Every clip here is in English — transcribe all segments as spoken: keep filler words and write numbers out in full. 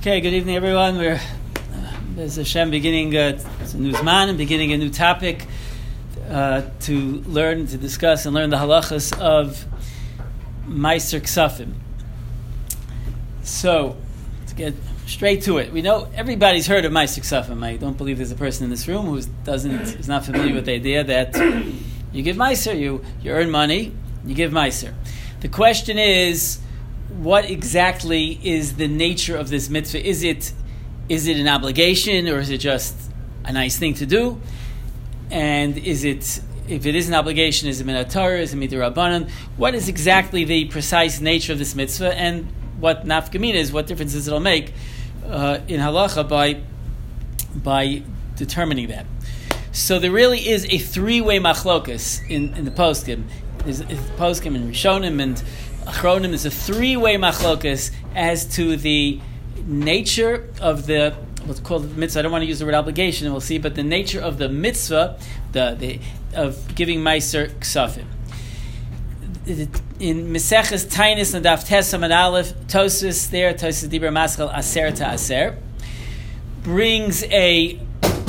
Okay, good evening, everyone. We're Bez Hashem beginning uh, it's a new Zman and beginning a new topic uh, to learn, to discuss, and learn the halachas of Meiser Ksafim. So, to get straight to it, we know everybody's heard of Meiser Ksafim. I don't believe there's a person in this room who doesn't is not familiar with the idea that you give Meiser, you you earn money, you give Meiser. The question is, what exactly is the nature of this mitzvah? Is it is it an obligation, or is it just a nice thing to do? And is it, if it is an obligation, is it min haTorah, is it midrabanan? What is exactly the precise nature of this mitzvah, and what nafkamina is? What differences it'll make uh, in halacha by by determining that? So there really is a three-way machlokas in, in the poskim. There's the poskim and Rishonim and Achronim. Is a three-way machlokas as to the nature of the, what's called the mitzvah. I don't want to use the word obligation, we'll see, but the nature of the mitzvah, the, the of giving Meiser Ksafim. In Meseches Tainis and Daf Tesam and Aleph, Tosfos there, Tosfos Dibur Maschal Aser to Aser, brings a,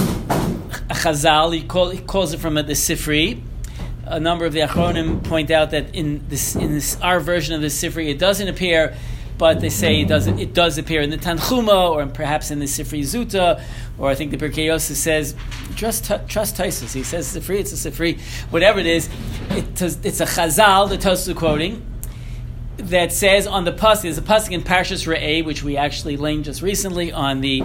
a chazal, he, call, he calls it from a, the Sifri. A number of the Achronim point out that in this, in this our version of the Sifri, it doesn't appear, but they say it doesn't. It does appear in the Tanchuma, or perhaps in the Sifri Zuta, or I think the Pirkei Yosef says, trust trust Tosfos. He says Sifri, it's a Sifri, whatever it is. It, it's a Chazal, the Tosfos quoting, that says on the pasuk. There's a pasuk in Parshas Re'eh, which we actually learned just recently on the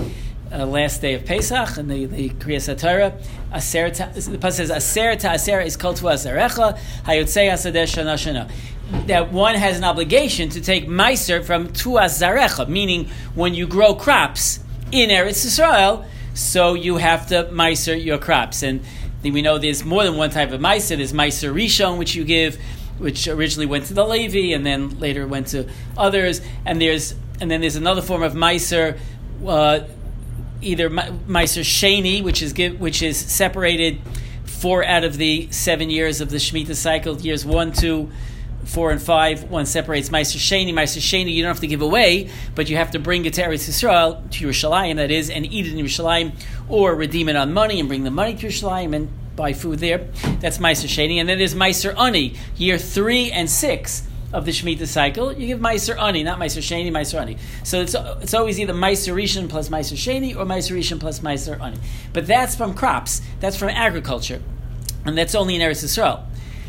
Uh, last day of Pesach, and the the Kriyas HaTorah. Aser ta, the pasuk says, "Aser ta aser is called to azarecha hayotzei hasadeh shana shana." That one has an obligation to take meiser from tu azarecha, meaning when you grow crops in Eretz Yisrael, so you have to meiser your crops. And we know there's more than one type of meiser. There's meiser rishon, which you give, which originally went to the Levi, and then later went to others. And there's and then there's another form of meiser. Uh, Either Meiser Sheni, which is give, which is separated four out of the seven years of the Shemitah cycle, years one, two, four, and five. One separates Meiser Sheni. Meiser Sheni you don't have to give away, but you have to bring it to Eretz Yisrael, to Yerushalayim, that is, and eat it in Yerushalayim, or redeem it on money and bring the money to Yerushalayim and buy food there. That's Meiser Sheni. And then there's Meiser Ani, year three and six of the Shemitah cycle. You give Meiser Ani, not Meiser Sheni, Meiser Ani. So it's it's always either Meiser Rishon plus Meiser Sheni, or Meiser Rishon plus Meiser Ani. But that's from crops. That's from agriculture. And that's only in Eretz Yisrael.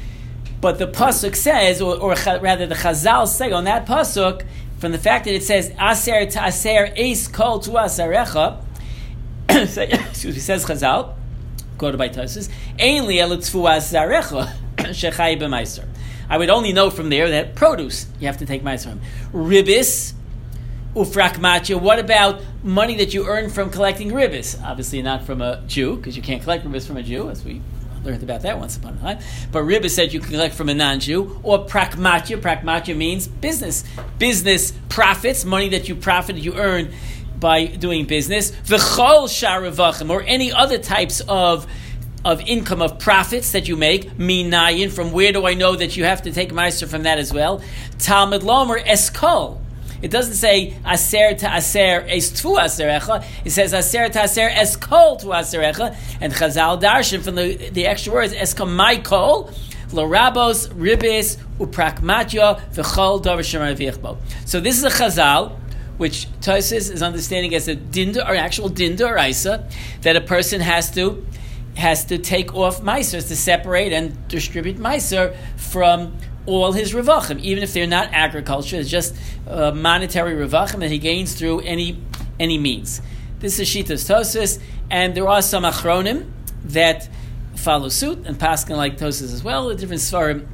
But the Pasuk says, or, or rather the Chazal say on that Pasuk, from the fact that it says, Aser to Aser eis kol tu asarecha, excuse me, says Chazal, quoted by Tosfos, Ein li elu tfu asarecha, shechai b'meiser. I would only know from there that produce you have to take meiser from. Ribis, ufrakmatya. What about money that you earn from collecting ribis? Obviously not from a Jew, because you can't collect ribis from a Jew, as we learned about that once upon a time. But ribis said you can collect from a non-Jew. Or prakmatya. Prakmatya means business. Business profits, money that you profit, you earn by doing business. V'chol sharavachim, or any other types of of income, of profits that you make, minayin, from where do I know that you have to take meiser from that as well? Talmud Lomer eskol. It doesn't say aser to aser es tfu aserecha. It says aser to aser eskol tu aserecha. And Chazal darshan from the, the extra words eskol my kol, lorabos ribis uprakmatya v'chol davar shemar v'yichbo. So this is a Chazal, which Tosfos is understanding as a dinda, or actual dinda or isa, that a person has to has to take off meiser, to separate and distribute meiser from all his revachim, even if they're not agriculture. It's just uh, monetary revachim that he gains through any any means. This is Shitas Tosfos, and there are some achronim that follow suit and paskin like Tosfos as well. The different svarim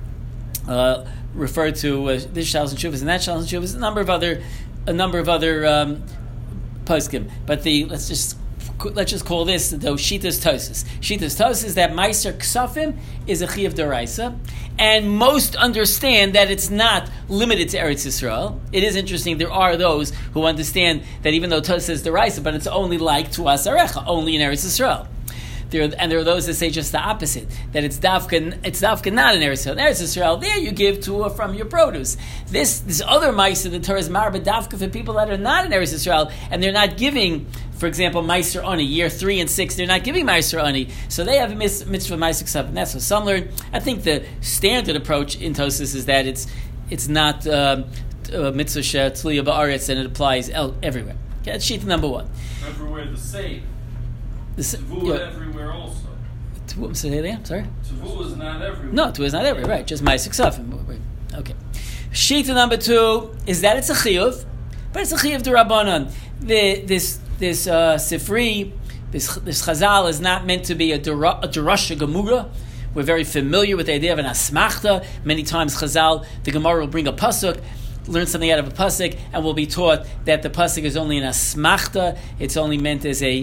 uh, refer to uh, this shalos and shuvas and that shalos and shuvas. A number of other a number of other um, poskim, but the let's just. Let's just call this the Shitas Tosfos. Shitas Tosfos is that Meiser Ksafim is a Chiyuv D'Oraisa, and most understand that it's not limited to Eretz Yisrael. It is interesting, there are those who understand that even though Tosfos says D'Oraisa, but it's only like Tu Asarecha, only in Eretz Yisrael. There are, and there are those that say just the opposite, that it's dafka, it's dafka not in Eretz Yisrael. In Eretz Yisrael, there you give to or from your produce. This this other meiser, the Torah is marba dafka for people that are not in Eretz Yisrael, and they're not giving, for example, meiser ani, year three and six, they're not giving meiser ani, so they have a mitzvah meiser ksaf, and that's what some learn. I think the standard approach in Tosfos is that it's it's not um, uh, mitzvah she'tluya ba'aretz, and it applies el- everywhere. Okay, that's sheet number one. Everywhere the same. The sa- Tevu yeah. everywhere also. Tevu, say that again? Sorry? Tevu is not everywhere. No, tevu is not everywhere, right? Just ma'aseh ksafim. Okay. Sheet number two is that it's a chiyuv, but it's a chiyuv d'Rabbanan. The this this uh, sifri, this this chazal is not meant to be a derasha gemura. We're very familiar with the idea of an asmachta. Many times chazal, the Gemara will bring a pasuk, learn something out of a pasuk, and we'll be taught that the pasuk is only an asmachta. It's only meant as a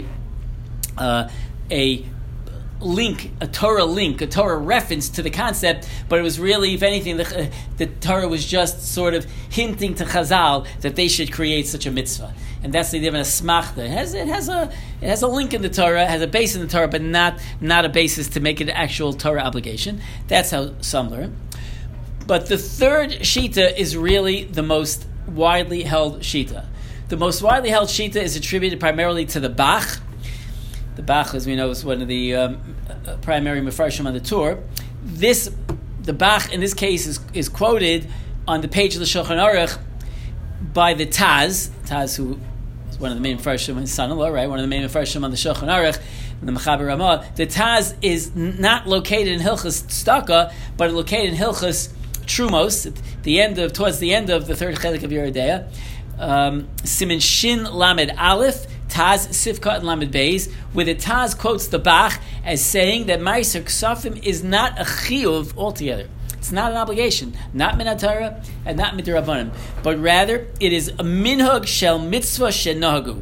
uh, a link, a Torah link, a Torah reference to the concept, but it was really, if anything, the, uh, the Torah was just sort of hinting to Chazal that they should create such a mitzvah. And that's the idea of an asmachta. It has, it has a it has a link in the Torah, has a base in the Torah, but not, not a basis to make it an actual Torah obligation. That's how some learn. But the third shita is really the most widely held shita. The most widely held shita is attributed primarily to the Bach. The Bach, as we know, is one of the um, primary mefarshim on the Torah. This, the Bach, in this case, is, is quoted on the page of the Shulchan Aruch by the Taz, Taz, who is one of the main mefarshim, his son-in-law, right? One of the main mefarshim on the Shulchan Aruch, the Mechaber Ramah. The Taz is not located in Hilchas Tzedakah, but located in Hilchas Trumos, at the end of, towards the end of the third chelik of Yoreh De'ah. Um, Siman Shin Lamed Aleph, Taz Sifkat and Lamed Beis, where the Taz quotes the Bach as saying that Ma'aser Ksafim is not a chiyuv altogether. It's not an obligation, not min Torah and not midrabanan, but rather it is a minhag shel mitzvah shenahagu.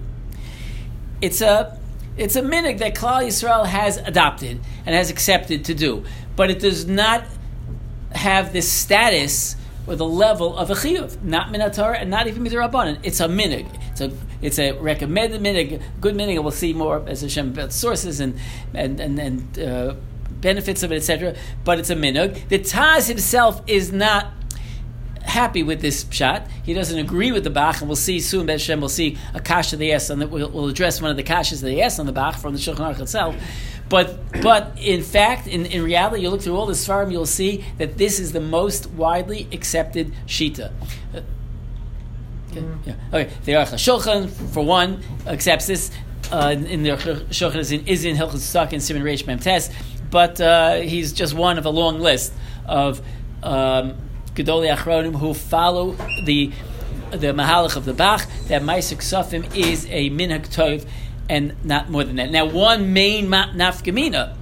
It's a it's a minhag that Klal Yisrael has adopted and has accepted to do, but it does not have this status or the level of a chiyuv, not min Torah and not even midrabanan. It's a minhag. It's a it's a recommended minhag, good minhag. We'll see more as Hashem about sources and and and, and uh, benefits of it, et cetera. But it's a minhag. The Taz himself is not happy with this pshat. He doesn't agree with the Bach, and we'll see soon. Bet Hashem, we'll see a kasha they asked on the, we'll, we'll address one of the kashas that they asked on the Bach from the Shulchan Aruch itself. But but in fact, in, in reality, you look through all the Sfarim, you'll see that this is the most widely accepted shita. Uh, okay, mm-hmm. yeah. Okay. The Aruch HaShulchan, for one, accepts this. Uh, in the Shulchan is in, is in Hilchos Tzedakah and Siman Reish Mem Tes, but uh, he's just one of a long list of um, Gedolei Achronim who follow the the Mahalach of the Bach, that Ma'aser Ksafim is a minhag tov and not more than that. Now, one main ma- nafkamina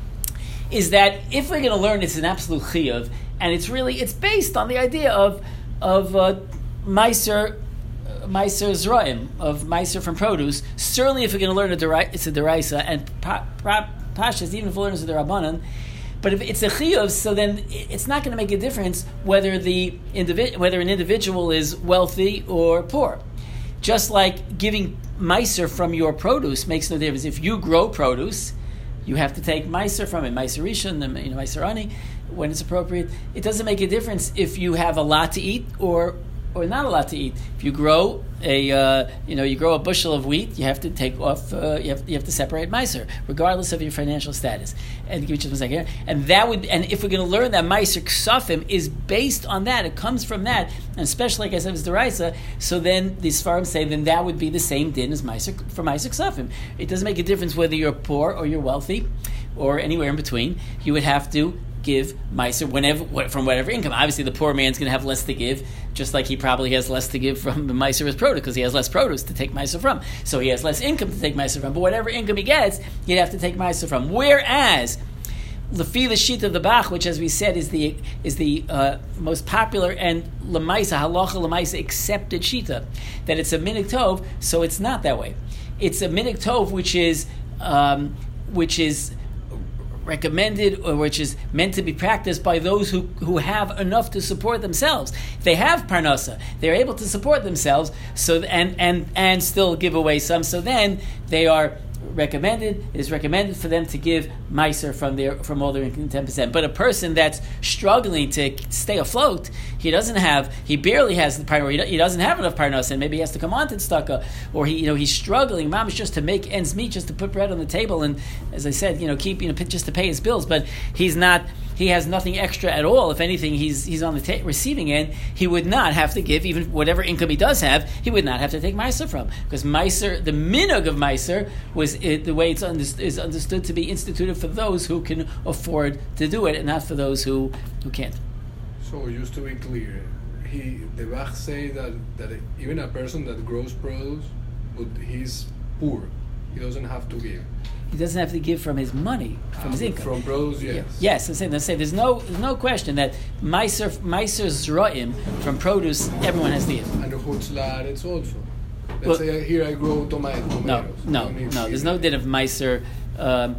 is that if we're going to learn it's an absolute chiyuv, and it's really, it's based on the idea of of uh, Ma'aser Ma'aser Zraim, of Ma'aser from produce. Certainly, if we're going to learn a deri- it's a deraisa, and pa- pa- pashas, even if we learn it's a derabanan. But if it's a chiyuv, so then it's not going to make a difference whether the individ- whether an individual is wealthy or poor. Just like giving meiser from your produce makes no difference. If you grow produce, you have to take meiser from it, meiser rishon, you know, meiser ani, when it's appropriate. It doesn't make a difference if you have a lot to eat or or not a lot to eat. If you grow a, uh, you know, you grow a bushel of wheat, you have to take off, uh, you have you have to separate meiser, regardless of your financial status. And give me just one second here. And that would, and if we're going to learn that meiser ksafim is based on that, it comes from that, and especially like I said, it's deraisa. So then the Sfarim say, then that would be the same din as meiser for meiser ksafim. It doesn't make a difference whether you're poor or you're wealthy, or anywhere in between. You would have to give meiser whenever from whatever income. Obviously, the poor man's going to have less to give, just like he probably has less to give from the meiser as produce, because he has less produce to take meiser from. So he has less income to take meiser from. But whatever income he gets, he'd have to take meiser from. Whereas, lefi the sheet of the Bach, which, as we said, is the is the uh, most popular and lemaisa halacha lemaisa accepted shita, that it's a minhag tov. So it's not that way. It's a minhag tov, which is um, which is. recommended, or which is meant to be practiced by those who, who have enough to support themselves. They have parnasa; they're able to support themselves. So and and and still give away some. So then they are recommended. It is recommended for them to give meiser from their from all their income, ten percent. But a person that's struggling to stay afloat, he doesn't have, he barely has the parnos, he doesn't have enough parnos, and maybe he has to come on to tzedakah, or he, you know, he's struggling, mamish, just to make ends meet, just to put bread on the table, and as I said, you know, keep, you know, just to pay his bills. But he's not, he has nothing extra at all. If anything, he's he's on the ta- receiving end. He would not have to give, even whatever income he does have, he would not have to take meiser from, because meiser, the minhag of meiser was it, the way it's under, is understood to be instituted for those who can afford to do it, and not for those who, who can't. So just to be clear, he the Bach say that that even a person that grows produce, but he's poor, he doesn't have to give. He doesn't have to give from his money, from his income. From produce, yes. Yes, I'm saying, let's say there's no there's no question that meiser meiser zra'im from produce, everyone has to give. And the chutzlar, it's also. Let's Well, say here I grow tomato, tomatoes. No, no, Don't need no. to There's give no it. din of meiser, um,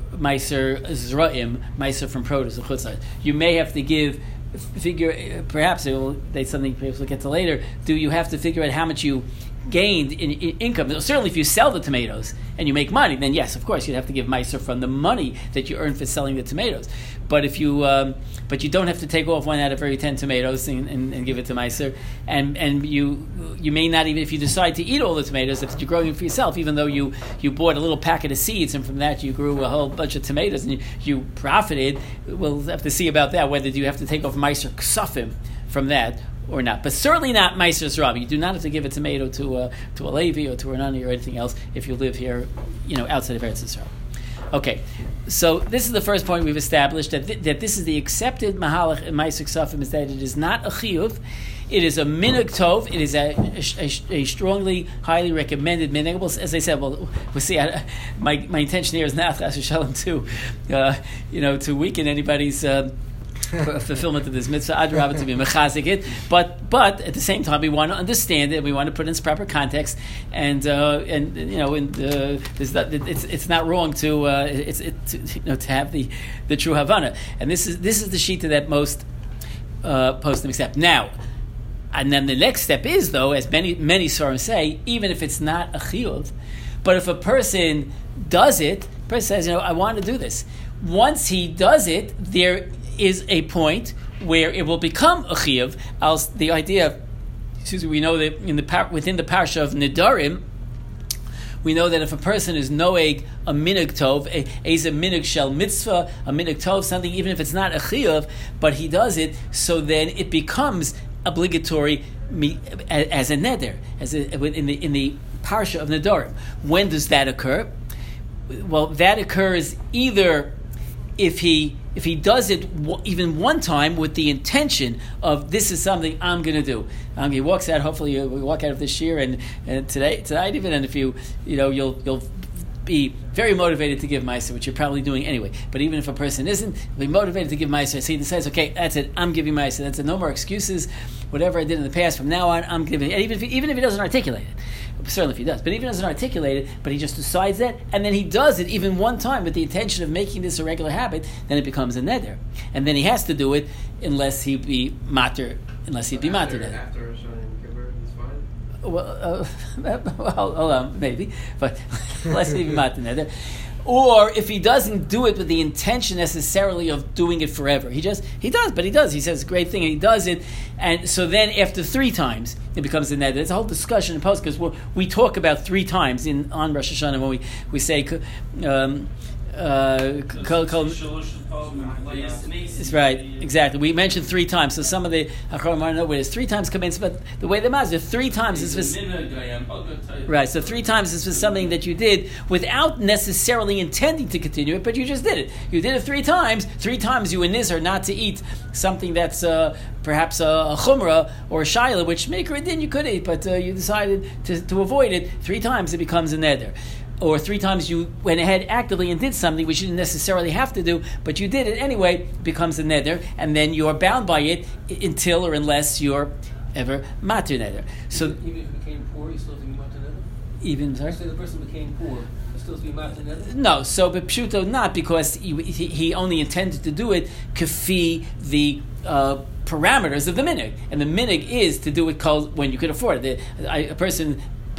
meiser zra'im, meiser from produce of chutzlar. You may have to give. Figure perhaps it will. That's something perhaps we'll get to later. Do you have to figure out how much you gained in, in income? Certainly, if you sell the tomatoes and you make money, then yes, of course, you'd have to give meiser from the money that you earn for selling the tomatoes. But if you, um, but you don't have to take off one out of every ten tomatoes and, and, and give it to meiser, and and you you may not even, if you decide to eat all the tomatoes, if you're growing them for yourself, even though you, you bought a little packet of seeds and from that you grew a whole bunch of tomatoes and you, you profited. We'll have to see about that, whether you have to take off meiser ksafim from that or not. But certainly not meiser zra'im. You do not have to give a tomato to a, to a Levi or to an Ani or anything else if you live here, you know, outside of Eretz Yisrael. Okay, so this is the first point we've established, that th- that this is the accepted mahalach in meiser ksafim, is that it is not a chiyuv, it is a minhag tov, it is a, a, a strongly, highly recommended minhag. Well, as I said, well, we'll see. I, my my intention here is not chas v'shalom to, uh, you know, to weaken anybody's Uh, fulfillment of this mitzvah, adrabah, to be mechazik it, but but at the same time we want to understand it, we want to put it in its proper context, and uh, and you know, and uh, there's not, it's it's not wrong to uh, it's it, to, you know, to have the, the true havana, and this is this is the shita that most uh, postim accept now. And then the next step is, though, as many many sorim say, even if it's not a chiyuv, but if a person does it, the person says, you know, I want to do this. Once he does it, there is a point where it will become a chiyuv. As the idea, excuse me, we know that in the par- within the parsha of Nedarim, we know that if a person is noeg a minhag tov, a, a minhag shel mitzvah, a minhag tov, something even if it's not a chiyuv, but he does it, so then it becomes obligatory as a neder, as a, in the in the parsha of Nedarim. When does that occur? Well, that occurs either if he if he does it w- even one time with the intention of, this is something I'm going to do. Um, he walks out. Hopefully, you walk out of this year and, and today tonight even. And if you you know you'll you'll be very motivated to give meiser, which you're probably doing anyway. But even if a person isn't, he'll be motivated to give meiser. So he decides, okay, that's it. I'm giving meiser. That's it. No more excuses. Whatever I did in the past, from now on, I'm giving. And even if he, even if he doesn't articulate it. Certainly if he does, but even if he doesn't articulate it, but he just decides that, and then he does it even one time with the intention of making this a regular habit, then it becomes a neder, and then he has to do it unless he be mater, unless he be mater. Neder. After Shana Kippur, it's fine. Well, uh, well, hold on, maybe, but unless he be mater neder. Or if he doesn't do it with the intention necessarily of doing it forever, he just he does, but he does. He says a great thing, and he does it, and so then after three times it becomes a neder. There's a whole discussion in post because we talk about three times in on Rosh Hashanah when we we say. Um, uh, kol, kol, It's right, exactly. We mentioned three times, so some of the Acharonim want to know where it is. Three times commence, but the way the Mazda, three times is for, right. So three times is for something that you did without necessarily intending to continue it, but you just did it. You did it three times. Three times you were nizer not to eat something that's uh, perhaps a, a chumrah or a shaila, which maker it didn't you could eat, but uh, you decided to, to avoid it. Three times it becomes a neder. Or three times you went ahead actively and did something which you didn't necessarily have to do, but you did it anyway, becomes a neder, and then you are bound by it until or unless you're ever matir neder. So even, even if he became poor, he still has to be matir neder? Even, sorry? Say the person became poor, he still has to be matir neder? No, so but pshuto not, because he, he, he only intended to do it kafi the uh, parameters of the minhag, and the minhag is to do it when you could afford it. The, I, a person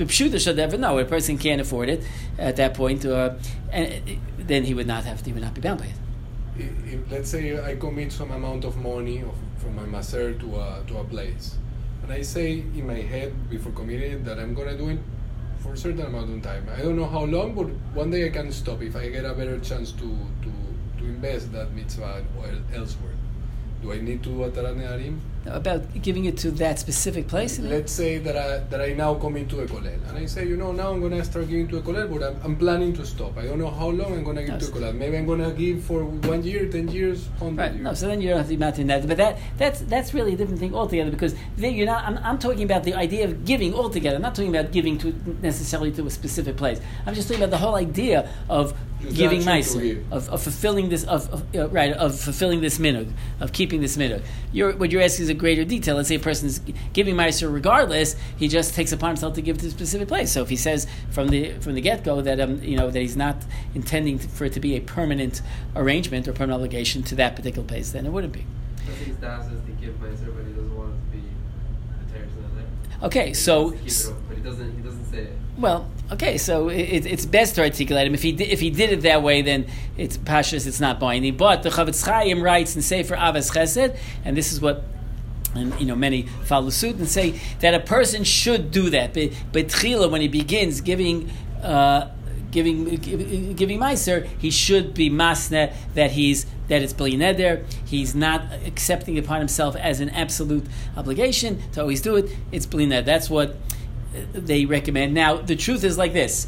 B'pshuta should ever know. A person can't afford it at that point, uh, and then he would not have. He would not be bound by it. If, if, let's say I commit some amount of money of, from my maser to a to a place, and I say in my head before committing it that I'm gonna do it for a certain amount of time. I don't know how long, but one day I can stop if I get a better chance to to, to invest that mitzvah elsewhere. Do I need to do a Tarat Nedarim? About giving it to that specific place? Let's say that I, that I now commit to a kollel, and I say, you know, now I'm going to start giving to a kollel, but I'm, I'm planning to stop. I don't know how long I'm going to give no, to a kollel. Maybe I'm going to give for one year, ten years, hundred right. years. No, so then you don't have to be mounting that. But that that's that's really a different thing altogether, because then you're not. I'm, I'm talking about the idea of giving altogether. I'm not talking about giving to necessarily to a specific place. I'm just talking about the whole idea of just giving meiser, of, of fulfilling this, of, of uh, right, of fulfilling this minhag, of keeping this minhag. You're, what you're asking is a greater detail. Let's say a person is giving meiser regardless, he just takes upon himself to give to a specific place. So if he says from the from the get go that um you know that he's not intending to, for it to be a permanent arrangement or permanent obligation to that particular place, then it wouldn't be. I think Das says to give meiser, but he doesn't want it to be the tears in there. Okay, so He keep it open, but he doesn't. He doesn't say it. Well, okay, so it, it's best to articulate him. If he di- if he did it that way, then it's pashas, it's not binding. But the Chavetz Chaim writes in Sefer Avos Chesed, and this is what, and you know, many follow suit and say that a person should do that. But but tchila, when he begins giving. Uh, Giving giving, giving meiser, he should be masne that he's that it's bli neder. He's not accepting upon himself as an absolute obligation to always do it. It's bli neder. That's what they recommend. Now, the truth is like this: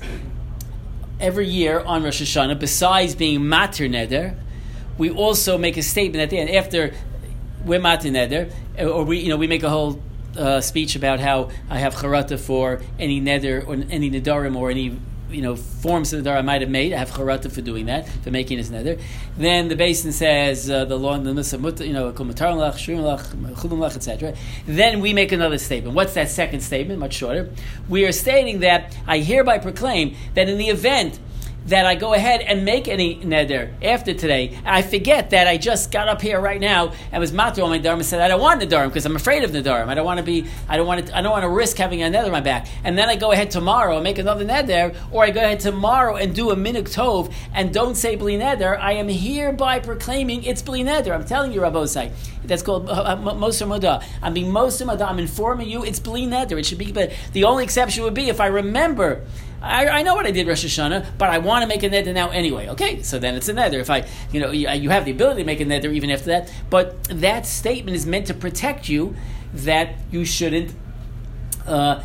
every year on Rosh Hashanah, besides being matir neder, we also make a statement at the end after we're matir neder, or we you know we make a whole uh, speech about how I have charata for any neder or any nedarim or any. You know, forms of the dar I might have made. I have charata for doing that, for making his nether. Then the basin says uh, the law, the you know, et cetera. Then we make another statement. What's that second statement? Much shorter. We are stating that I hereby proclaim that in the event that I go ahead and make any neder after today, and I forget that I just got up here right now and was matir on my nedarim and said I don't want nedarim because I'm afraid of nedarim. I don't want to be. I don't want to. I don't want to risk having a neder on my back. And then I go ahead tomorrow and make another neder, or I go ahead tomorrow and do a minhag tov and don't say bli neder. I am hereby proclaiming it's bli neder. I'm telling you, Rabbosai. That's called uh, Moser Moda. I'm being Moser Moda. I'm informing you it's bli neder. It should be. But the only exception would be if I remember. I, I know what I did Rosh Hashanah, but I want to make a neder now anyway. Okay, so then it's a neder. If I, you know, you, you have the ability to make a neder even after that, but that statement is meant to protect you that you shouldn't uh,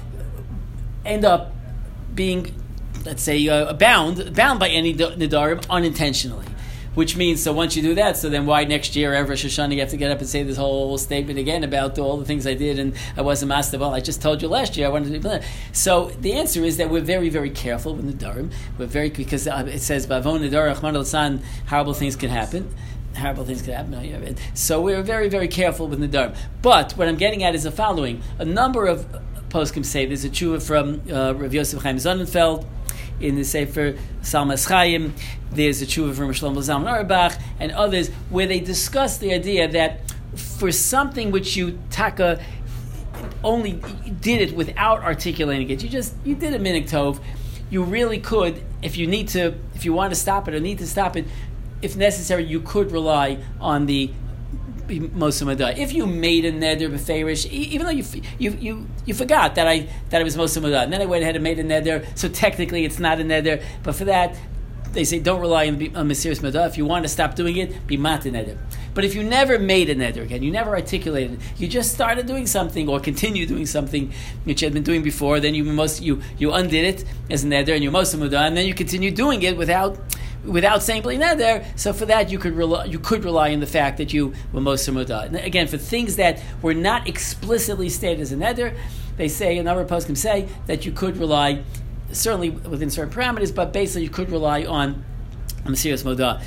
end up being, let's say, uh, bound bound by any nedarim unintentionally. Which means, so once you do that, so then why next year, every Rosh Hashanah, you have to get up and say this whole statement again about all the things I did and I wasn't master. Well, I just told you last year I wanted to do that. So the answer is that we're very, very careful with Nedarim. We're very, because it says, Bavon Nedar Achman al-San, horrible things can happen. Horrible things can happen. So we're very, very careful with Nedarim. But what I'm getting at is the following. A number of poskim say, there's a tshuva from uh, Rav Yosef Chaim Sonnenfeld, in the Sefer Salmas Chaim, there's a tshuva from Shlomo Zalman Auerbach and others where they discuss the idea that for something which you taka only did it without articulating it, you just you did a minhag tov, you really could, if you need to, if you want to stop it or need to stop it, if necessary, you could rely on the Moser Moda. If you made a neder b'feirish, even though you you you you forgot that I that it was Moser Moda, and then I went ahead and made a neder, so technically it's not a neder. But for that, they say don't rely on the on Mesiras Moda. If you want to stop doing it, be matir neder. But if you never made a neder again, you never articulated it, you just started doing something or continue doing something which you had been doing before, then you most you you undid it as a neder and you Moser Moda, and then you continue doing it without. Without saying bli neder, so for that you could rely, you could rely on the fact that you were Moser Moda. And again, for things that were not explicitly stated as a neder, they say, a number of poskim say that you could rely, certainly within certain parameters, but basically you could rely on Mesiras Moda.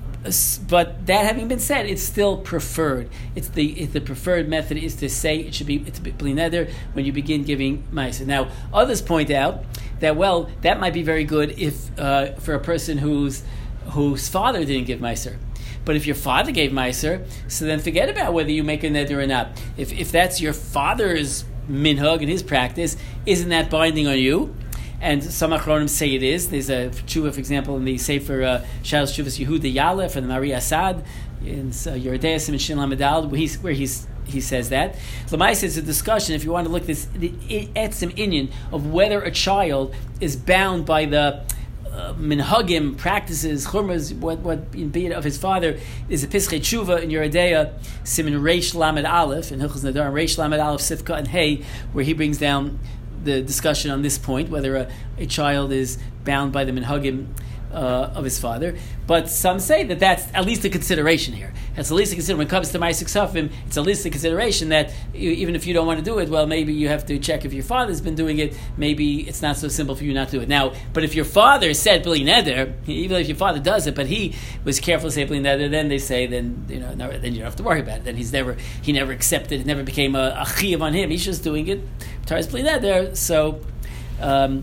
But that having been said, it's still preferred. It's the it's the preferred method is to say it should be it's bli neder when you begin giving ma'aser. Now, others point out that well, that might be very good if uh, for a person whose whose father didn't give ma'aser. But if your father gave ma'aser, so then forget about whether you make a neder or not. If if that's your father's minhag in his practice, isn't that binding on you? And some achronim say it is. There's a tshuva, for example, in the Sefer uh, Shalos Tshuvas Yehuda Yaleh from the Mari Assad in uh, Yeridei Siman Shin Lamed Daled, where he's where he's he says that. Lamais is a discussion. If you want to look at this, the etzim inyan of whether a child is bound by the uh, minhagim practices, chumras, what what in be it of his father, is a pischei tshuva in Yeridei Siman Reish Lamed Aleph in Hilchos Nadar Reish Lamed Aleph Sifka and Hey, where he brings down the discussion on this point, whether a, a child is bound by the minhagim uh, of his father. But some say that that's at least a consideration here. It's at least a consideration. When it comes to Ma'aseh Ksafim, it's at least a consideration that you, even if you don't want to do it, well, maybe you have to check if your father's been doing it. Maybe it's not so simple for you not to do it. Now, but if your father said B'li Neder, even if your father does it, but he was careful to say B'li Neder, then they say, then you know, no, then you don't have to worry about it. Then he's never, he never accepted, it never became a, a chiyuv on him. He's just doing it. Taras B'li Neder, so. Um,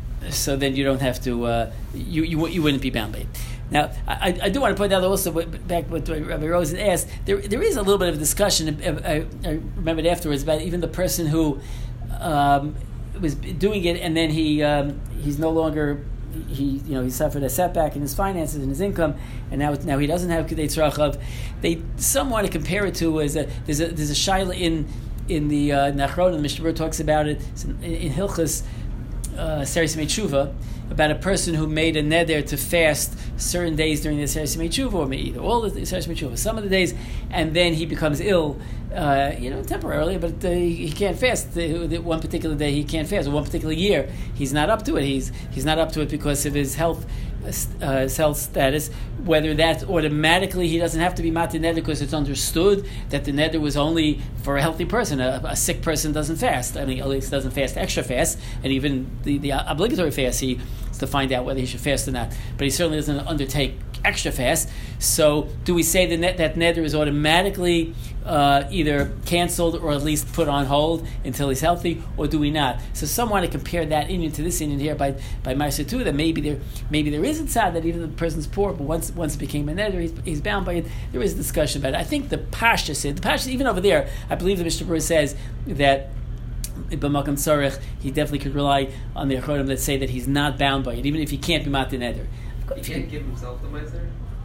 So then you don't have to, uh, you, you you wouldn't be bound by it. Now, I, I do want to point out also, back what Rabbi Rosen asked, there there is a little bit of a discussion, I, I remembered afterwards, about even the person who um, was doing it and then he um, he's no longer, he you know he suffered a setback in his finances and his income, and now now he doesn't have Kedei Tzrachav. They some want to compare it to as a there's a there's a shaila in in the uh, Nachron, the Mishnah Berurah talks about it in, in Hilchos Uh, Seres Yemei Tshuva, about a person who made a neder to fast certain days during the Seres Yemei Tshuva, or either all the Seres Yemei Tshuva, some of the days, and then he becomes ill, uh, you know, temporarily, but uh, he can't fast. The, the one particular day he can't fast, or one particular year he's not up to it. He's he's not up to it because of his health uh, his health status. Whether that automatically he doesn't have to be matir neder because it's understood that the neder was only for a healthy person. A, a sick person doesn't fast. I mean, at least doesn't fast extra fast, and even the, the obligatory fast he is to find out whether he should fast or not. But he certainly doesn't undertake extra fast. So, do we say that that neder is automatically uh, either canceled or at least put on hold until he's healthy, or do we not? So, some want to compare that Indian to this Indian here by by Ma'aser too. That maybe there maybe there is a tzad that even the person's poor, but once once it became a neder, he's, he's bound by it. There is discussion about it. I think the Pasha said the Pasha even over there. I believe the Mishnah Berurah says that b'makam tzarech he definitely could rely on the achronim that say that he's not bound by it, even if he can't be matir neder. He can't give himself the meiser?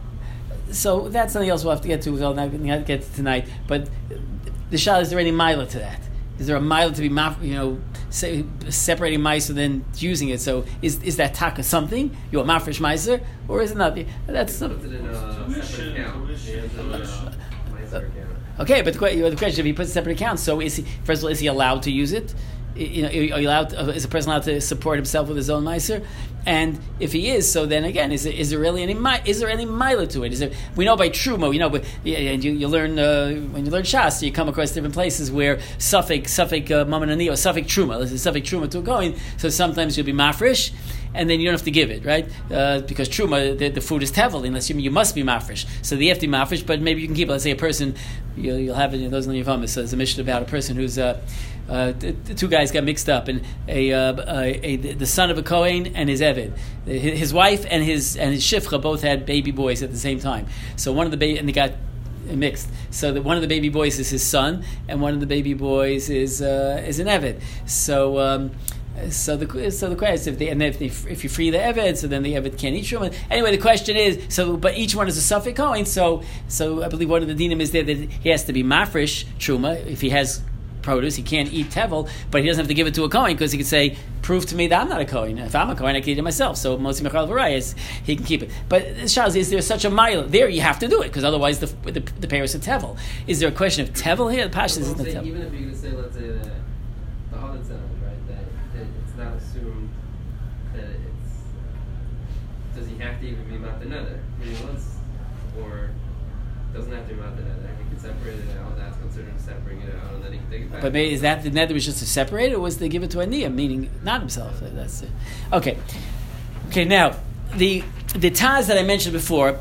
So that's something else we'll have to get to. We'll not get to tonight. But the shal, is there any mila to that? Is there a mila to be, you know, say, separating meiser and then using it? So is is that taka something? You want mafresh meiser, or is it not? That's He puts it in a separate account. He has a meiser account. Okay, but the, the question: if he puts a separate account, so is he? First of all, is he allowed to use it? You know, are you allowed? To, is a person allowed to support himself with his own meiser? And if he is, so then again, is there, is there really any is there any mila to it? Is there? We know by truma, you know, but and you, you learn uh, when you learn shas, you come across different places where suffix suffix uh, mamanani or suffix truma. This is suffix truma to a going. So sometimes you'll be mafresh, and then you don't have to give it, right? Uh, because truma, the, the food is tevel, unless you, you must be mafresh. So the have to be mafresh, but maybe you can keep it. Let's say a person, you'll, you'll have it in those in your hummus. So there's a mission about a person who's. Uh, Uh, the, the two guys got mixed up, and a, uh, a, a the son of a Kohen and his Eved, his wife and his and his Shifcha both had baby boys at the same time. So one of the baby and they got mixed. So that one of the baby boys is his son, and one of the baby boys is uh, is an Eved. So. Um, So the so the question is if they and if they, if you free the Eved, so then the Eved can't eat truma. Anyway, the question is so, but each one is a suffix Kohen. So so I believe one of the dinim is there that he has to be mafresh truma if he has produce. He can't eat tevel, but he doesn't have to give it to a Kohen because he could say, prove to me that I'm not a Kohen. If I'm a Kohen, I can eat it myself. So Motzi Mechal V'Rayis, he can keep it. But Shaz, is there such a mile? There you have to do it because otherwise the the, the Paris of tevel. Is there a question of tevel here? The Pasha isn't tevel. Even if you're going to say, let's say the the Havod said, right, that, that it's not assumed that it's does he have to even be matir neder? I mean, once or doesn't have to be matir neder. He can separate it out. That's considered separating it out, and then he can take it back. But maybe, is that the neder was just to separate, or was they give it to a niyam, meaning not himself? That's it. Okay. Okay. Now the the Taz that I mentioned before,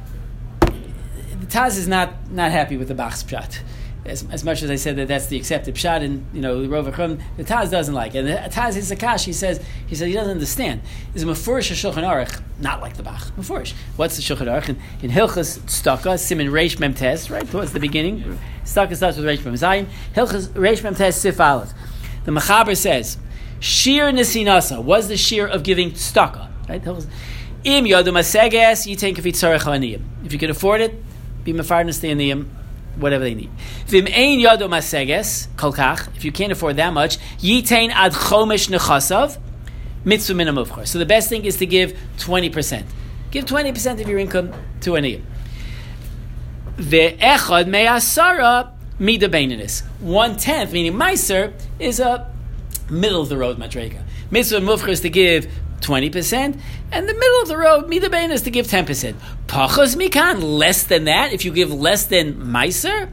the Taz is not not happy with the Bach's pshat. As, as much as I said that that's the accepted pshat, and you know the Rov HaChum, the Taz doesn't like it. And the Taz is Akash. He says he says he doesn't understand. Is a mefurish Shulchan Aruch not like the Bach? Mefurish. What's the Shulchan Aruch? In, in Hilchas Tzedakah, Siman Reish Memtes, right towards the beginning. Tzedakah starts with Reish Mem Zayin. Hilchas Reish Memtes Sif Aleph. The Mechaber says, Shir Nesinasa was the shir of giving tzedakah. Right? Im Yadu Maseges, Yitain Kafit Tzarech Aniyim. If you can afford it, be Mefarnas the Aniyim, whatever they need. Vim Ein Yadu Maseges, Kolkach, if you can't afford that much, Yitain Ad Chomesh Nechasav, Mitzvah Min HaMuvchar. So the best thing is to give twenty percent. Give twenty percent of your income to Aniyim. Ve'echad Me'asara Mida Beinanis. One-tenth, meaning Meiser, is a middle-of-the-road Madrega. Mitzvah Muvchar is to give twenty percent, and the middle of the road, Mida Bein, is to give ten percent. Pachos Mikan, less than that, if you give less than Meiser,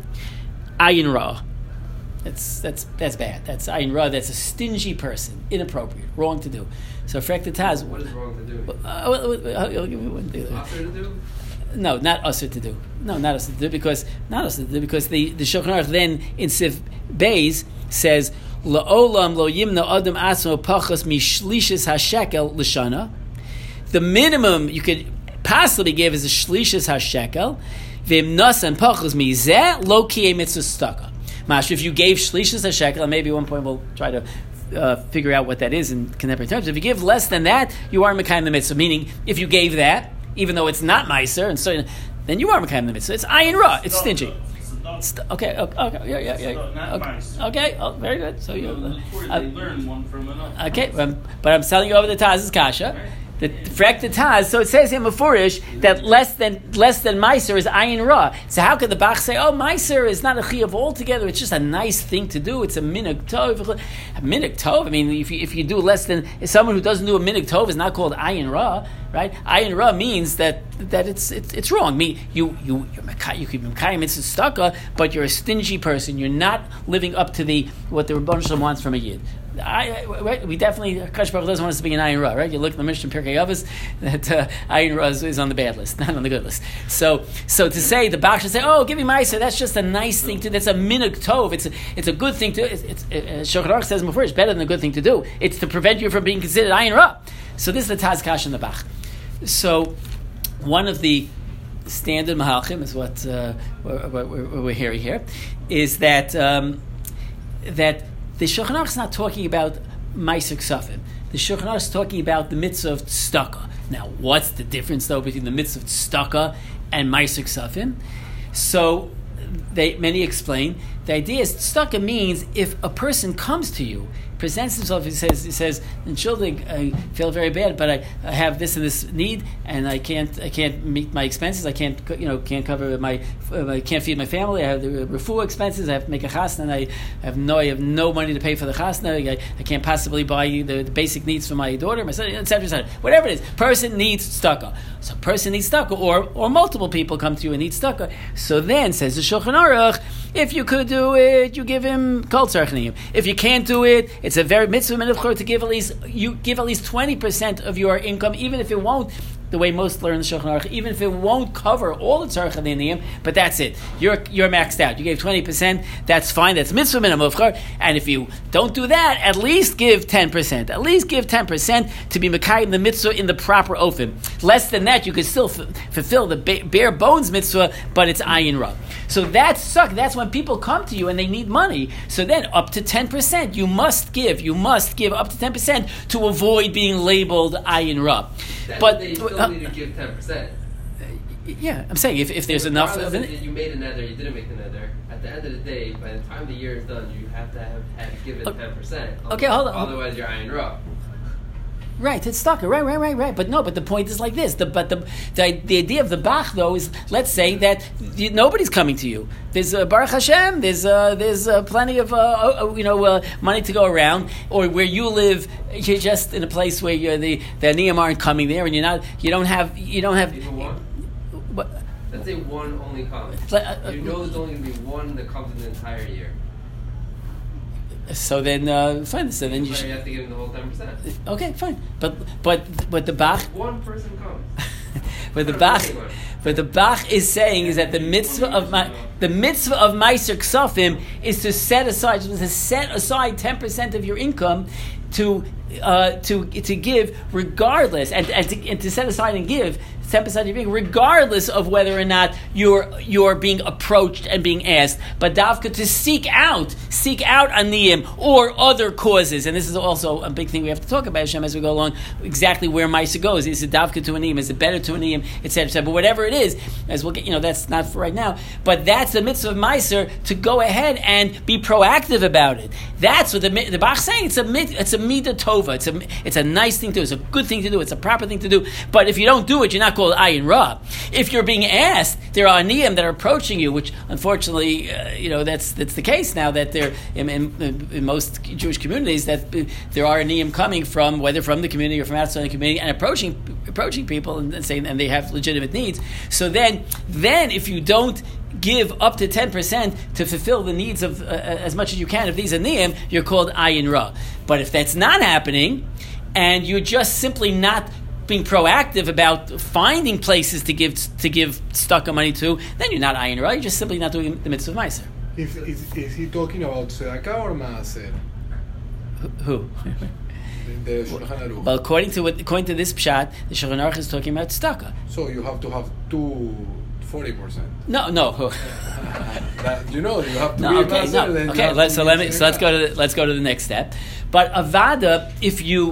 Ayin Ra. That's that's that's bad. That's Ayin Ra, that's a stingy person, inappropriate, wrong to do. So Frek Taz. What is wrong to do? Uh, I'll give you one. Offer to do? No, not usher to do. No, not usher to do, because, not usher to do, because the, the Shulchan Aruch then, in Siv Beis, says, La'olam lo yimna adam asmo pachas mishlishis hashekel l'shana. The minimum you could possibly give is a shlishis hashekel. V'im nasan pachas mizeh lo kiyei mitzvah staka. Mash, if you gave shlishis hashekel, and maybe at one point we'll try to uh, figure out what that is in contemporary terms. If you give less than that, you are mekayim the mitzvah. Meaning, if you gave that, even though it's not meiser, and so then you are mekayim the mitzvah. It's ayin ra. It's stingy. St- okay, okay, okay, yeah, yeah, yeah. Okay, okay, oh, very good. So you uh, learn one from another. Okay, um, but I'm telling you over the Taz's kasha. The Frek the Taz. So it says in Mefurish that less than less than Meiser is ayin ra. So how could the Bach say, oh, Meiser is not a chiyuv altogether? It's just a nice thing to do. It's a minig tov. A minig tov. I mean, if you if you do less than someone who doesn't do a minig tov is not called ayin ra, right? Ayin ra means that that it's it's, it's wrong. I mean, you you you're you keep mekayim it's a staka, but you're a stingy person. You're not living up to the what the Rebbeinu Shalom wants from a yid. I, right, we definitely, Kadosh Baruch Hu doesn't want us to be an ayin ra, right? You look at the Mishnah Pirkei Avos, that uh, ayin ra is, is on the bad list, not on the good list. So, so to say the Bach should say, "Oh, give me meiser," that's just a nice thing to. That's a minhag tov. It's a, it's a good thing to. It's, it's uh, Shulchan Aruch says before, it's better than a good thing to do. It's to prevent you from being considered ayin ra. So this is the Taz Kash in the Bach. So one of the standard mahalchim is what uh, we're, we're, we're hearing here, is that um, that. The Shulchan Aruch is not talking about Meiser Ksafim. The Shulchan Aruch is talking about the mitzvah of tzedakah. Now, what's the difference, though, between the mitzvah of tzedakah and Meiser Ksafim? So, they many explain, the idea is tzedakah means if a person comes to you, presents himself, he says, he says, and children, I feel very bad, but I, I have this and this need, and I can't, I can't meet my expenses. I can't, you know, can't cover my, I can't feed my family. I have the refuah expenses. I have to make a chasna. And I have no, I have no money to pay for the chasna. I, I can't possibly buy the, the basic needs for my daughter, my son, et cetera, et cetera. Whatever it is, person needs tzedakah. So, person needs tzedakah, or or multiple people come to you and need tzedakah. So then, says the Shulchan Aruch, if you could do it, you give him kol tzarchnim. If you can't do it, it's a very mitzvah minhag to give at least you give at least twenty percent of your income, even if it won't. The way most learn the Shulchan Aruch, even if it won't cover all the tzarchanim, but that's it. You're you're maxed out. You gave twenty percent. That's fine. That's mitzvah minhag. And if you don't do that, at least give ten percent. At least give ten percent to be mekayim the mitzvah in the proper ofen. Less than that, you can still f- fulfill the ba- bare bones mitzvah, but it's ayin ra. So that's suck. That's when people come to you and they need money. So then, up to ten percent, you must give. You must give up to ten percent to avoid being labeled ayin ra. But they still uh, need to give ten percent. Yeah, I'm saying if, if there's enough of it, you made a nether, you didn't make the nether. At the end of the day, by the time the year is done, you have to have, have given ten okay. percent. Okay, hold on. Otherwise, you're ayin ra. Right, it's stuck. Right, right, right, right. But no, but the point is like this. The, but the, the the idea of the Bach, though, is let's say that you, nobody's coming to you. There's uh, Baruch Hashem. There's uh, there's uh, plenty of uh, uh, you know uh, money to go around. Or where you live, you're just in a place where you're the the Aniyim aren't coming there, and you're not. You don't have. You don't have. Even one. What? Let's say one only comes. Uh, uh, you know, there's only going to be one that comes in the entire year. So then, uh, fine. So then you, so you have to give them the whole ten percent. Okay, fine. But but but the Bach. One person comes. But the Bach, but the Bach is saying is that the mitzvah of my the mitzvah of Meiser Ksafim is to set aside to set aside ten percent of your income to uh, to to give regardless and and to, and to set aside and give ten percent of your income regardless of whether or not you're you're being approached and being asked, but davka to seek out seek out aniyim or other causes. And this is also a big thing we have to talk about, Hashem, as we go along, exactly where Maisa goes. Is it davka to aniyim? Is it better to aniyim? Et cetera, et cetera. But whatever it is, as we'll get, you know, that's not for right now. But that's the mitzvah of Meiser, to go ahead and be proactive about it. That's what the the Bach's saying. It's a it's a midah tova. It's a it's a nice thing to do. It's a good thing to do. It's a proper thing to do. But if you don't do it, you're not called ayin ra. If you're being asked, there are aniyim that are approaching you, which unfortunately, uh, you know, that's that's the case now. That there in, in, in most Jewish communities, that uh, there are aniyim coming from whether from the community or from outside the community and approaching approaching people and, and saying and they have legitimate needs. So then then if you don't give up to ten percent to fulfill the needs of uh, as much as you can of these aniyim, you're called ayin ra. But if that's not happening, and you're just simply not being proactive about finding places to give to give stucco money to, then you're not ayin ra. You're just simply not doing the mitzvah of meiser. Is, is, is he talking about tzedakah or maaser? Who? The Shulchan Aruch. Well, according to what, according to this pshat, the Shulchan Aruch is talking about tzedakah. So you have to have two. forty percent. No, no. That, you know, you have to no, be okay, a no. then Okay, let's, so let me. So let's go to the, let's go to the next step. But avada, if you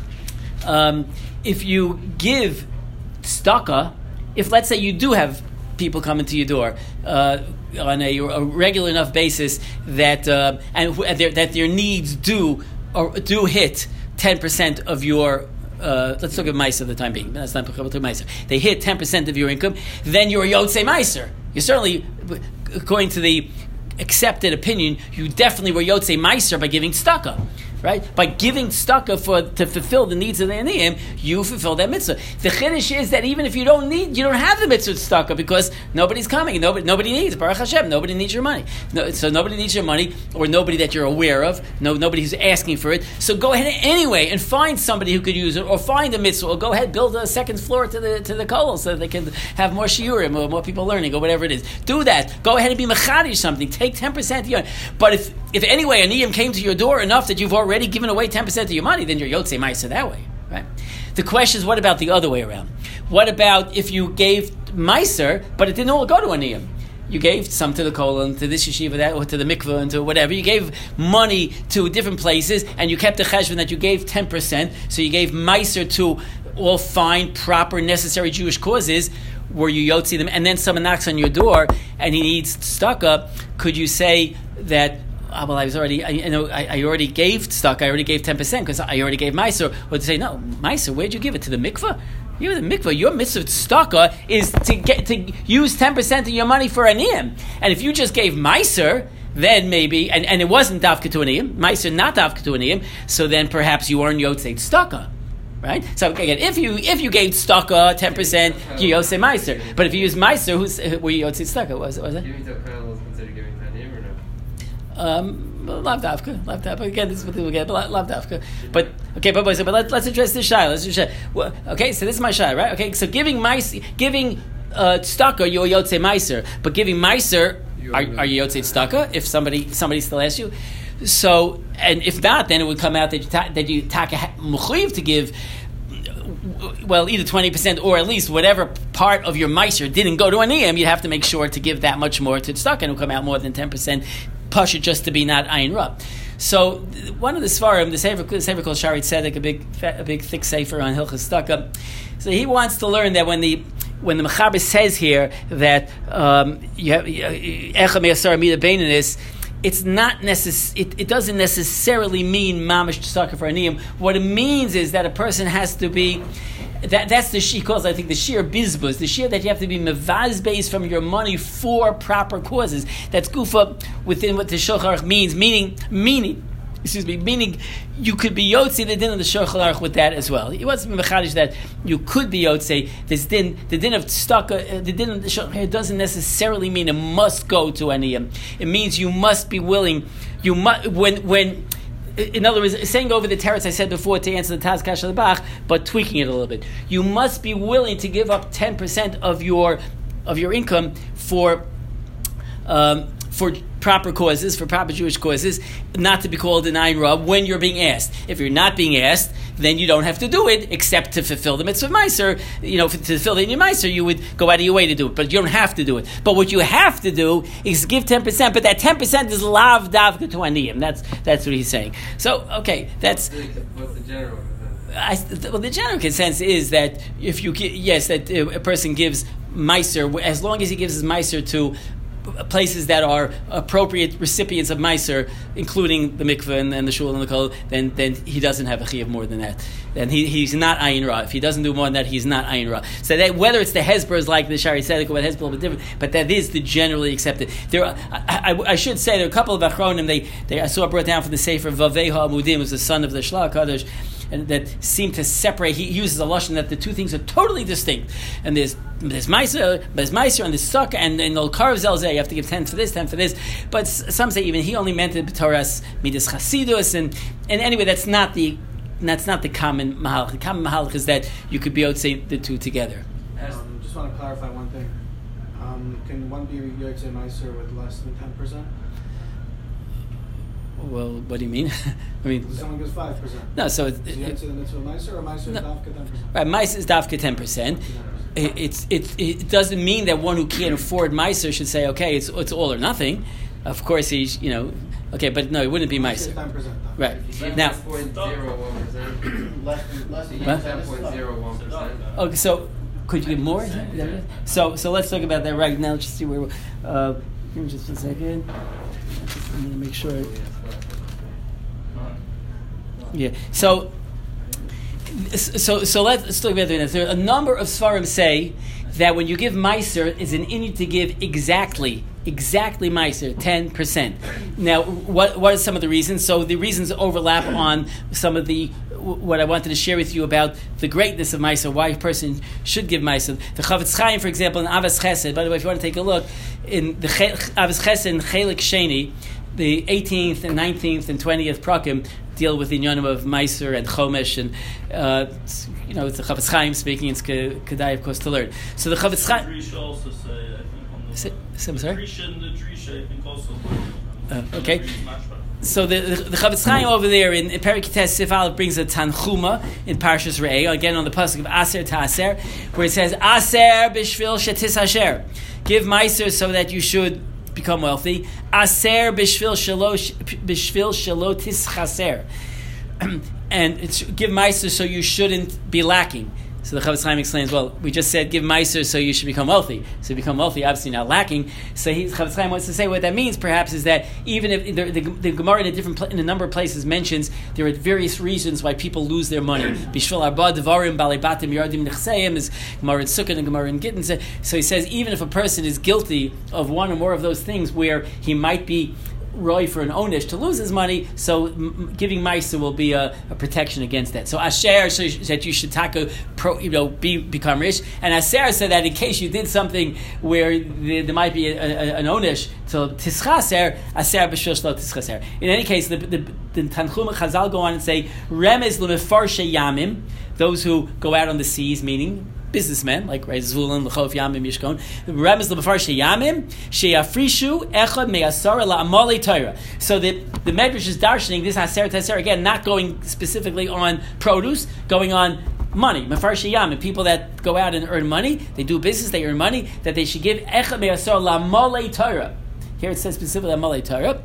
um, if you give tzedakah, if let's say you do have people coming to your door uh, on a, a regular enough basis that uh, and wh- their, that their needs do or do hit ten percent of your. Uh, let's look at Meiser for the time being. That's not applicable to Meiser. They hit ten percent of your income, then you're a Yotzei Meiser. You're certainly, according to the accepted opinion, you definitely were Yotzei Meiser by giving tzedakah. Right? By giving tzedakah for to fulfill the needs of the aniyim, you fulfill that mitzvah. The chiddush is that even if you don't need, you don't have the mitzvah tzedakah because nobody's coming. Nobody, nobody needs Baruch Hashem. Nobody needs your money. No, so nobody needs your money, or nobody that you're aware of. No, nobody who's asking for it. So go ahead anyway and find somebody who could use it, or find a mitzvah, or go ahead build a second floor to the to the kollel so that they can have more shiurim or more people learning or whatever it is. Do that. Go ahead and be mechadish something. Take ten percent of your. But if if anyway aniyim came to your door enough that you've already given away ten percent of your money, then you're Yotzei Meiser that way, right? The question is, what about the other way around? What about if you gave Meiser, but it didn't all go to aniyim? You gave some to the kollel, to this yeshiva, that, or to the mikveh, and to whatever. You gave money to different places, and you kept the cheshbon that you gave ten percent, so you gave Meiser to all fine, proper, necessary Jewish causes, where you Yotzei them, and then someone knocks on your door, and he needs tzedakah. Could you say that, oh, well, I was already, I, you know, I, I already gave tzedakah, I already gave ten percent because I already gave Meiser. Or to say, no, Meiser, where'd you give it? To the mikveh? You the mikveh. Your mitzvah tzedakah is to get to use ten percent of your money for aniyim. And if you just gave Meiser, then maybe, and, and it wasn't davka to aniyim, Meiser not davka to aniyim, so then perhaps you weren't yotzei tzedakah. Right? So again, if you if you gave tzedakah ten percent, you yotzei Meiser. But if you use Meiser, who's were you yotzei tzedakah? Was was it? Giving to kollel is considered giving to aniyim or no? Um, lav davka, lav davka. Again, this is what we get, but lav davka. But okay, but but, but let, let's address this shayla. Let's address, well, okay, so this is my shayla, right? Okay, so giving Meiser, giving uh, tzedakah, you're yotzei Meiser, but giving Meiser, are, are you yotzei tzedakah? If somebody somebody still asks you. So, and if not, then it would come out that you ta- that you take a mechuyev to give, well, either twenty percent or at least whatever part of your meiser didn't go to aniyim, you'd have to make sure to give that much more to tzedakah, and it will come out more than ten percent, pasha just to be not ayin ra. So, one of the svarim, the sefer, the sefer called Shari Tzedek, a big, a big thick sefer on Hilchos tzedakah. So he wants to learn that when the when the Mechaber says here that um, you have echa me'asar mida beinanis, it's not necess- it, it doesn't necessarily mean mamish tzedakah for aniyim. What it means is that a person has to be, that that's the she calls, I think, the sheer bizbuz, the sheer that you have to be mevazbeis from your money for proper causes. That's gufa within what the Shulchan Aruch means, meaning meaning. Excuse me, meaning you could be Yotzei the din of the Shulchan Aruch with that as well. It wasn't mechadish that you could be Yotzei. This din, the din of tzedakah, the din of the Shulchan Aruch doesn't necessarily mean it must go to aniyim. It means you must be willing. You must when when in other words, saying over the teretz I said before to answer the Taz Kash al Bach, but tweaking it a little bit. You must be willing to give up ten percent of your of your income for um, for proper causes, for proper Jewish causes, not to be called an ayin ra when you're being asked. If you're not being asked, then you don't have to do it, except to fulfill the mitzvah of Meiser. You know, to fulfill the Inyan Meiser, you would go out of your way to do it, but you don't have to do it. But what you have to do is give ten percent, but that ten percent is lav davka to aniyim. That's that's what he's saying. So, okay, that's... What's the general? I, well, the general consensus is that if you gi- yes, that uh, a person gives Meiser, as long as he gives his Meiser to places that are appropriate recipients of Meiser, including the mikveh and, and the shul and the kol, then then he doesn't have a chiyuv more than that. Then he, he's not ayin ra. If he doesn't do more than that, he's not ayin ra. So that whether it's the hezbers like the Shari Tzedek or what hezbollah, but different, but that is the generally accepted. There, are, I, I, I should say there are a couple of achronim. They, they I saw brought down from the Sefer Vaveha Amudim, was the son of the Shlach Kadosh, and that seem to separate. He uses a lashon that the two things are totally distinct. And there's there's Meiser, there's Meiser, and there's Sukkah, and and Ol Karv Zelzeh. You have to give ten for this, ten for this. But s- some say even he only meant it b'toras midas chasidus, and and anyway, that's not the that's not the common mahalach. The common mahalach is that you could be able to say the two together. Um, just want to clarify one thing. Um, can one be Yotzei Meiser with less than ten percent? Well, what do you mean? I mean, Someone gives five percent. no. So it, Is it, Yotzei the mitzvah Meiser or Meiser No. Davka ten percent? right, Meiser is dafka ten percent. It, it's it, it doesn't mean that one who can't afford Meiser should say, okay, it's it's all or nothing. Of course, he's you know, okay, but no, it wouldn't be Meiser. ten percent. Right Less now, than point zero one percent. Less than less than What? ten point zero one percent. okay, so could you give more? Is that- is that it? So so let's talk about that right now. Let's just see where. We're, uh, give me just a second. I'm gonna make sure. Yeah. So, so, so let's, let's talk about this. There are a number of Sfarim say that when you give Meiser, is an inyan to give exactly, exactly Meiser, ten percent. Now, what what are some of the reasons? So the reasons overlap on some of the what I wanted to share with you about the greatness of Meiser, why a person should give Meiser. The Chavetz Chaim, for example, in Avos Chesed. By the way, if you want to take a look in the Avos Chesed in Chelik Sheni, the eighteenth and nineteenth and twentieth prakim deal with the inyanim of Meiser and Chomesh, and uh, you know, it's the Chavetz Chaim speaking. It's kedai, of course, to learn. So the Chavetz Chaim. Drisha also say, I think, on the Say- say- I'm sorry? Drisha and the Drisha, I think, also. Uh, okay. So the the, the Chavetz Chaim over there in, in Perek Tes Sif Aleph brings a Tanchuma in Parshas Re'eh, again on the pasuk of Aser to Aser, where it says Aser b'shvil shetis asher, give Meiser so that you should become wealthy. Aser b'shvil shalosh b'shvil shalotis chaser, and it's give Meiser so you shouldn't be lacking. So the Chavetz Chaim explains, well, we just said give Meiser so you should become wealthy. So you become wealthy, obviously not lacking. So he, Chavetz Chaim wants to say what that means, perhaps, is that even if the, the, the Gemara in a different pla- in a number of places mentions there are various reasons why people lose their money. Bishvil arba devarim balei batim yardim nechseim is Gemara in Sukkot and Gemara in Gittin. So he says even if a person is guilty of one or more of those things where he might be roy for an onish to lose his money, so m- giving Meiser will be a, a protection against that. So Asher so that you should taka pro, you know, be become rich, and Aser said that in case you did something where there, there might be a, a, an onish to tischaser, Aser b'shul shlo tischaser. In any case, the the, the Tanchuma Chazal go on and say remez lemefarshe yamim, those who go out on the seas, meaning businessmen, like right, Zvulun, L'chof Yamim, Yishkon. Remez l'Mefarshe Yamim, She'afrishu Echad Me'asara La'amale Torah. So the, the Medrash is darshaning this Haser Taser, again, not going specifically on produce, going on money. Mefarshe Yamim, people that go out and earn money, they do business, they earn money, that they should give Echad Me'asara La'amale Torah. Here it says specifically La'amale Torah.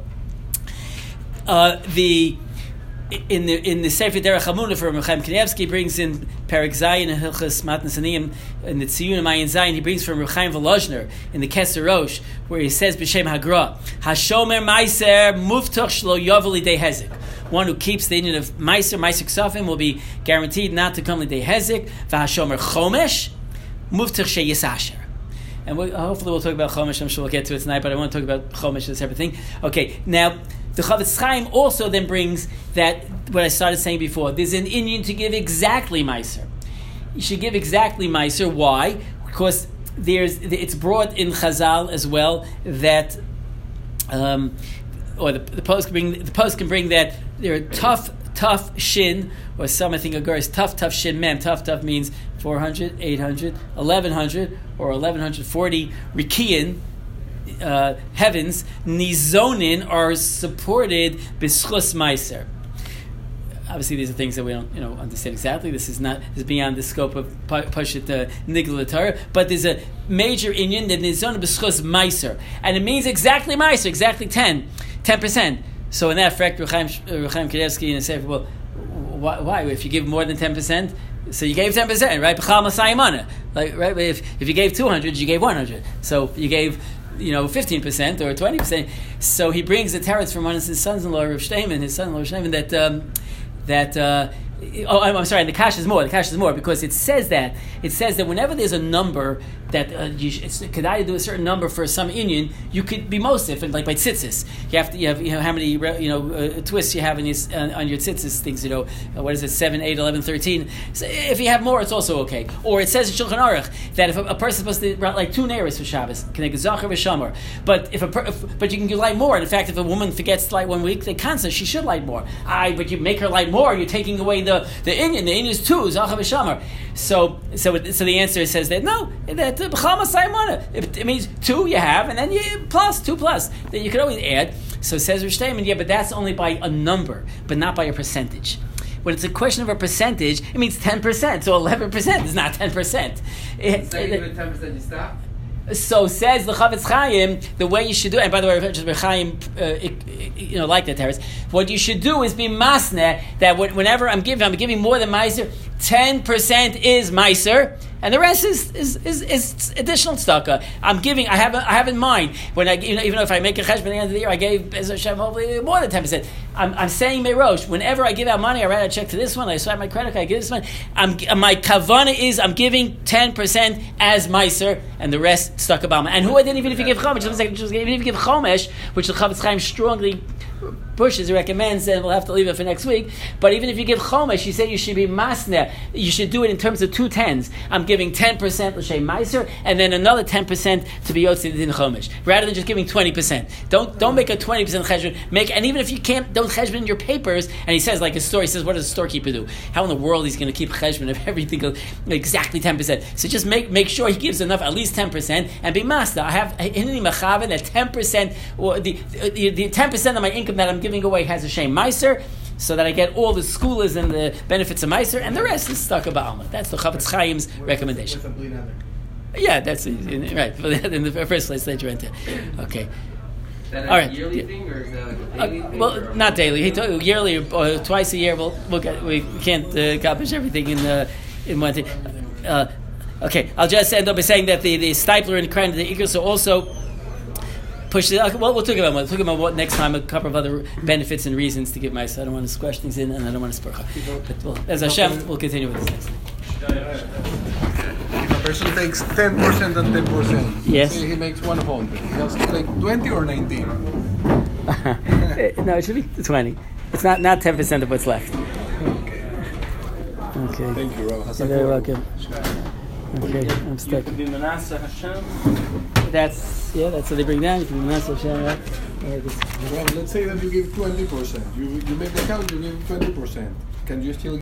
Uh, the In the in the Sefer Derech Hamuna for Chaim Kanievsky brings in Perek Zayin and Hilchas Matnas Aniyim in the Tziyun and Mayin Zayin. He brings from Chaim Volozhner in the Keser Rosh where he says b'Shem Hagra Hashomer Meiser Muftach Shlo Yovel Lidei Hezek. One who keeps the union of Meiser Meiser Ksafim will be guaranteed not to come Lidei Hezek. VaHashomer Chomesh Muftach Sheyisasher. And we'll, hopefully we'll talk about Chomesh. I'm sure we'll get to it tonight, but I want to talk about Chomesh, a separate thing. Okay, now the Chavetz Chaim also then brings that, what I started saying before, there's an inyan to give exactly Meiser. You should give exactly Meiser. Why? Because there's it's brought in Chazal as well that um, or the, the post can bring the post can bring that there are tough, tough shin, or some I think Agur is tough, tough shin mem. Tough, tough means four hundred, eight hundred, eleven hundred, or eleven forty rikian uh, heavens. Nizonin are supported b'schus meiser. Obviously, these are things that we don't, you know, understand exactly. This is not this is beyond the scope of Pashut uh, Nigla Torah. But there's a major inyan that Nizon b'schus meiser, and it means exactly meiser, exactly ten, ten percent. So in that fact, Rechaim Rechaim Kanievsky and say, well, why, why? If you give more than ten percent, so you gave ten percent, right? B'chal masayimana, like right? If if you gave two hundred, you gave one hundred. So you gave, you know, fifteen percent or twenty percent. So he brings the teretz from one of his sons-in-law, Rav Shteiman, his son-in-law Rav Shteiman, that. Um, That uh, oh, I'm, I'm sorry. The cash is more. The cash is more because it says that it says that whenever there's a number that uh, you sh- it's kedai to do a certain number for some inyan, you could be mosif, and like by tzitzis, you have to you have you know how many you know uh, twists you have in your, uh, on your tzitzis things. You know uh, what is it? Seven, eight, eleven, thirteen. So if you have more, it's also okay. Or it says in Shulchan Aruch that if a, a person is supposed to write like two neiros for Shabbos, can make a zachar v'shamar. But if a per, if, but you can light more. And in fact, if a woman forgets to light one week, they cancel. She should light more. Aye, but you make her light more. You're taking away the the inyan. The inyan is two zachar v'shamar. So so it, so the answer says that no, that b'chal masayimana. It means two you have, and then you plus two plus that you could always add. So says Rav Shteiman, yeah, but that's only by a number, but not by a percentage. When it's a question of a percentage, it means ten percent. So eleven percent is not ten percent. So you do it ten percent, you stop. So says the Chavetz Chaim, the way you should do it, and by the way, Rav Chaim, uh, you know, like that, Terrace. What you should do is be masne, that whenever I'm giving, I'm giving more than meiser, ten percent is meiser, and the rest is is, is, is additional tzedakah. I'm giving, I have I have in mind, when I, you know, even though if I make a cheshbon at the end of the year, I gave Be'ez Hashem hopefully more than ten percent. I'm, I'm saying Merosh, whenever I give out money, I write a check to this one, I swipe my credit card, I give this one, I'm, my kavana is I'm giving ten percent as meiser, and the rest tzedakah b'alma. And who didn't even if you give chomesh, even if you give chomesh, which the Chavetz Chaim strongly pushes, recommends, and we'll have to leave it for next week. But even if you give chomesh, he said you should be masneh. You should do it in terms of two tens. I'm giving ten percent l'shem meiser, and then another ten percent to be yotzi din chomesh, rather than just giving twenty percent. Don't don't make a twenty percent cheshbon. Make and even if you can't, don't cheshbon in your papers. And he says like a store. He says, what does a storekeeper do? How in the world he's going to keep cheshbon if everything goes exactly ten percent? So just make make sure he gives enough, at least ten percent, and be master. I have hinni mechaven that ten percent, or the the the ten percent of my income that I'm giving away has a shem meiser, so that I get all the schoolas and the benefits of meiser, and the rest is stuck about Alma. That's the Chavetz Chaim's recommendation. Yeah, that's in, right. In the first place that you went to. Okay. Is that a All right. yearly Yeah. thing, or is that like a Uh, daily thing? well, or? not daily. He told yearly or uh, twice a year. We'll, we'll get, we can't uh, accomplish everything in uh, in one thing. Uh, okay, I'll just end up by saying that the, the Stipler and Kran, the Igros are also push it. Okay, well, we'll talk about what. Talk about what next time. A couple of other benefits and reasons to give my. So I don't want to squash things in, and I don't want to spur. But well, as Hashem, we'll continue with this next thing. If a person takes ten percent and ten percent, Yes. say he makes one hundred, he has to take twenty or nineteen. No, it should be twenty. It's not not ten percent of what's left. Okay. Okay. Thank you, Rabbi. You're very welcome. Okay, I'm stuck. Be Manasseh Hashem. That's yeah. That's what they bring down. You can be Manasseh Hashem, right? Yeah, this- Well, let's say that you give twenty percent. You you make the count, you give twenty percent. Can you still